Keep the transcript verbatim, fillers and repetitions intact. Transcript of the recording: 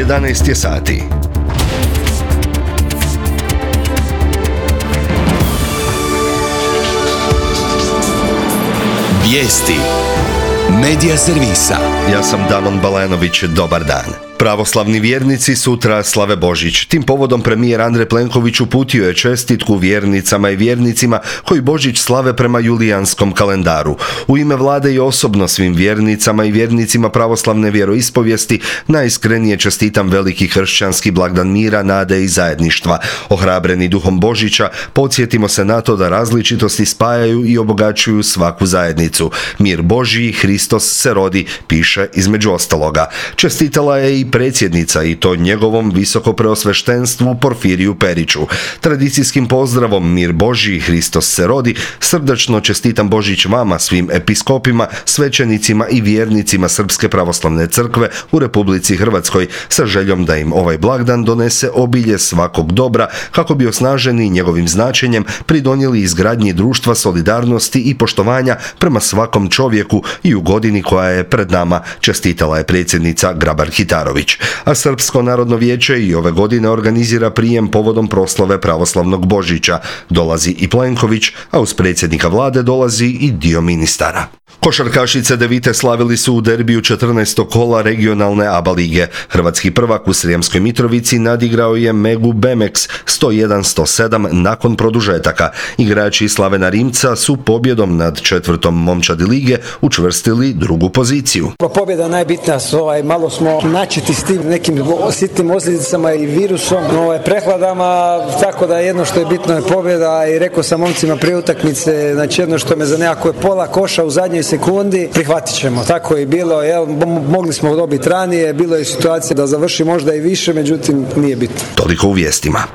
jedanaest je sati. Vijesti Medija servisa. Ja sam Damon Balenović, dobar dan. Pravoslavni vjernici sutra slave Božić. Tim povodom premijer Andrej Plenković uputio je čestitku vjernicama i vjernicima koji Božić slave prema julijanskom kalendaru. U ime vlade i osobno svim vjernicama i vjernicima pravoslavne vjeroispovijesti najiskrenije čestitam veliki kršćanski blagdan mira, nade i zajedništva. Ohrabreni duhom Božića, podsjetimo se na to da različitosti spajaju i obogaćuju svaku zajednicu. Mir Božji, Hristos se rodi, piše između ostaloga. Čestitala je i predsjednica, i to njegovom visokopreosveštenstvu Porfiriju Periću. Tradicijskim pozdravom Mir Božji, Hristos se rodi, srdačno čestitam Božić vama, svim episkopima, svećenicima i vjernicima Srpske pravoslavne crkve u Republici Hrvatskoj, sa željom da im ovaj blagdan donese obilje svakog dobra, kako bi osnaženi njegovim značenjem pridonijeli izgradnji društva solidarnosti i poštovanja prema svakom čovjeku i u godini koja je pred nama, čestitala je predsjednica Grabar-Kitarović. A Srpsko narodno vijeće i ove godine organizira prijem povodom proslave pravoslavnog Božića. Dolazi i Plenković, a uz predsjednika vlade dolazi i dio ministara. Košarkašice Devite slavili su u derbiju četrnaestog kola regionalne A B A lige. Hrvatski prvak u Srijemskoj Mitrovici nadigrao je Megu Bemex sto jedan sto sedam nakon produžetaka. Igrači Slavena Rimca su pobjedom nad četvrtom momčadi lige učvrstili drugu poziciju. Pobjeda najbitnija, ovaj, malo smo načeti s tim nekim sitnim osljedicama i virusom, ovaj, prehladama, tako da jedno što je bitno je pobjeda i rekao sam momcima prije utakmice, znači jedno što me za nekako je pola koša u zadnjoj sekundi, prihvatit ćemo. Tako je bilo, jel, mogli smo dobiti ranije, bilo je situacija da završi možda i više, međutim nije bitno. Toliko u vijestima.